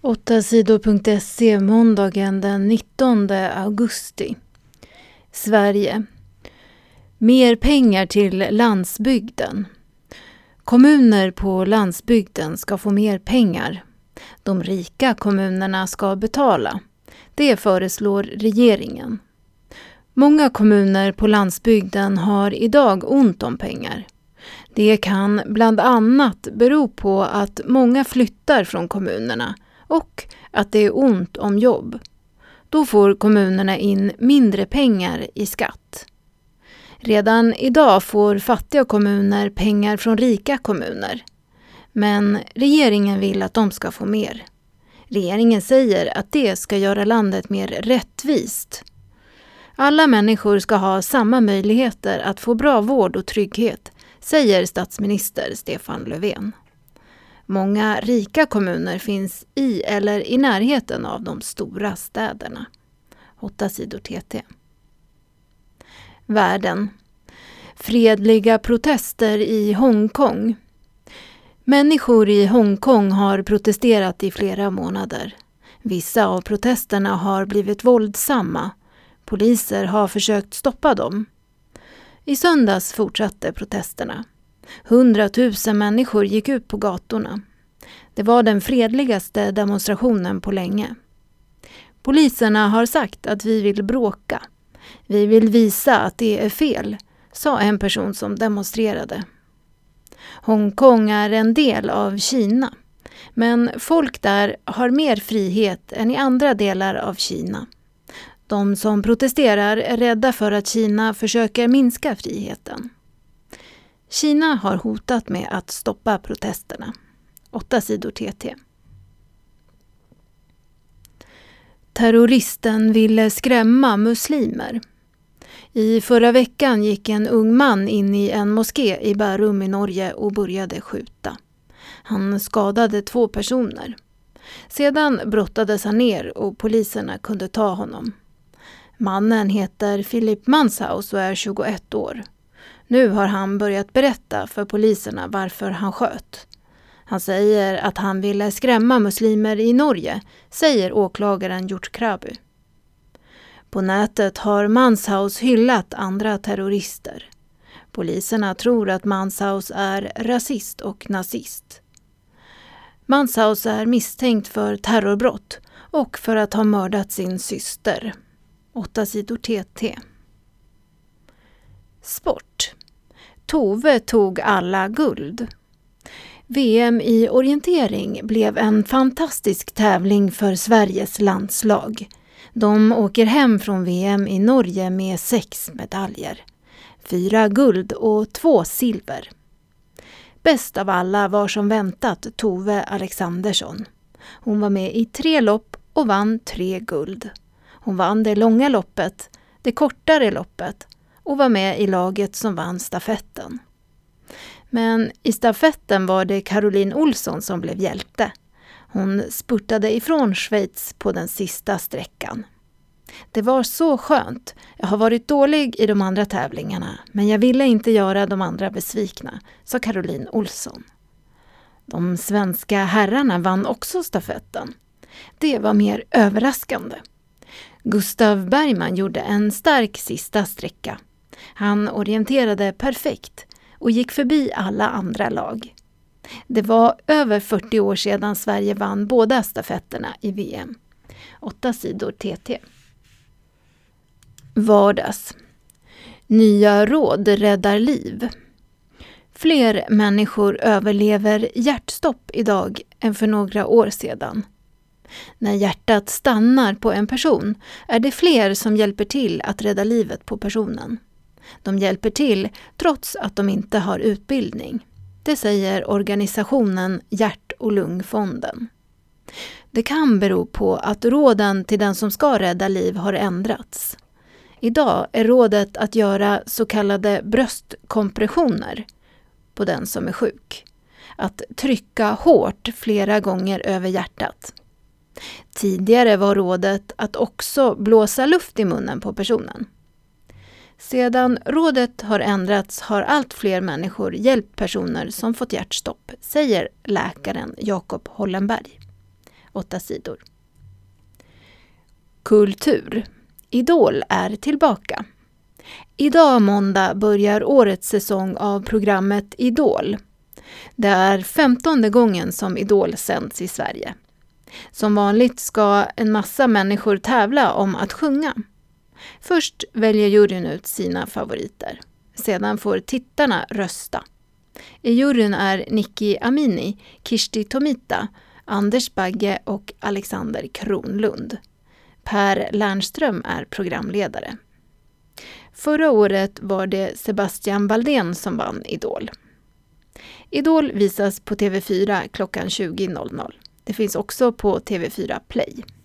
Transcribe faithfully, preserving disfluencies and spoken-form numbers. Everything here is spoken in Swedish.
åtta sidor punkt se måndagen den nittonde augusti. Sverige. Mer pengar till landsbygden. Kommuner på landsbygden ska få mer pengar. De rika kommunerna ska betala. Det föreslår regeringen. Många kommuner på landsbygden har idag ont om pengar. Det kan bland annat bero på att många flyttar från kommunerna och att det är ont om jobb. Då får kommunerna in mindre pengar i skatt. Redan idag får fattiga kommuner pengar från rika kommuner. Men regeringen vill att de ska få mer. Regeringen säger att det ska göra landet mer rättvist. Alla människor ska ha samma möjligheter att få bra vård och trygghet, säger statsminister Stefan Löfven. Många rika kommuner finns i eller i närheten av de stora städerna. åtta sidor T T. Världen. Fredliga protester i Hongkong. Människor i Hongkong har protesterat i flera månader. Vissa av protesterna har blivit våldsamma. Poliser har försökt stoppa dem. I söndags fortsatte protesterna. Hundratusen människor gick ut på gatorna. Det var den fredligaste demonstrationen på länge. Poliserna har sagt att vi vill bråka. Vi vill visa att det är fel, sa en person som demonstrerade. Hongkong är en del av Kina, men folk där har mer frihet än i andra delar av Kina. De som protesterar är rädda för att Kina försöker minska friheten. Kina har hotat med att stoppa protesterna. åtta sidor T T. Terroristen ville skrämma muslimer. I förra veckan gick en ung man in i en moské i Bærum i Norge och började skjuta. Han skadade två personer. Sedan brottades han ner och poliserna kunde ta honom. Mannen heter Philip Manshaus och är tjugoett år. Nu har han börjat berätta för poliserna varför han sköt. Han säger att han ville skrämma muslimer i Norge, säger åklagaren Gjort Krabu. På nätet har Manshaus hyllat andra terrorister. Poliserna tror att Manshaus är rasist och nazist. Manshaus är misstänkt för terrorbrott och för att ha mördat sin syster. åtta sidor T T. Sport. Tove tog alla guld. V M i orientering blev en fantastisk tävling för Sveriges landslag. De åker hem från V M i Norge med sex medaljer. Fyra guld och två silver. Bäst av alla var som väntat Tove Alexandersson. Hon var med i tre lopp och vann tre guld. Hon vann det långa loppet, det kortare loppet och var med i laget som vann stafetten. Men i stafetten var det Caroline Olsson som blev hjälte. Hon spurtade ifrån Schweiz på den sista sträckan. Det var så skönt. Jag har varit dålig i de andra tävlingarna, men jag ville inte göra de andra besvikna, sa Caroline Olsson. De svenska herrarna vann också stafetten. Det var mer överraskande. Gustav Bergman gjorde en stark sista sträcka. Han orienterade perfekt och gick förbi alla andra lag. Det var över fyrtio år sedan Sverige vann båda stafetterna i V M. åtta sidor T T. Vardags. Nya råd räddar liv. Fler människor överlever hjärtstopp idag än för några år sedan. När hjärtat stannar på en person är det fler som hjälper till att rädda livet på personen. De hjälper till trots att de inte har utbildning. Det säger organisationen Hjärt- och lungfonden. Det kan bero på att råden till den som ska rädda liv har ändrats. Idag är rådet att göra så kallade bröstkompressioner på den som är sjuk. Att trycka hårt flera gånger över hjärtat. Tidigare var rådet att också blåsa luft i munnen på personen. Sedan rådet har ändrats har allt fler människor hjälpt personer som fått hjärtstopp, säger läkaren Jakob Hollenberg. åtta sidor. Kultur. Idol är tillbaka. Idag måndag börjar årets säsong av programmet Idol. Det är femtonde gången som Idol sänds i Sverige. Som vanligt ska en massa människor tävla om att sjunga. Först väljer juryn ut sina favoriter. Sedan får tittarna rösta. I juryn är Nicky Amini, Kirsti Tomita, Anders Bagge och Alexander Kronlund. Per Lernström är programledare. Förra året var det Sebastian Baldén som vann Idol. Idol visas på T V fyra klockan tjugo. Det finns också på T V fyra Play.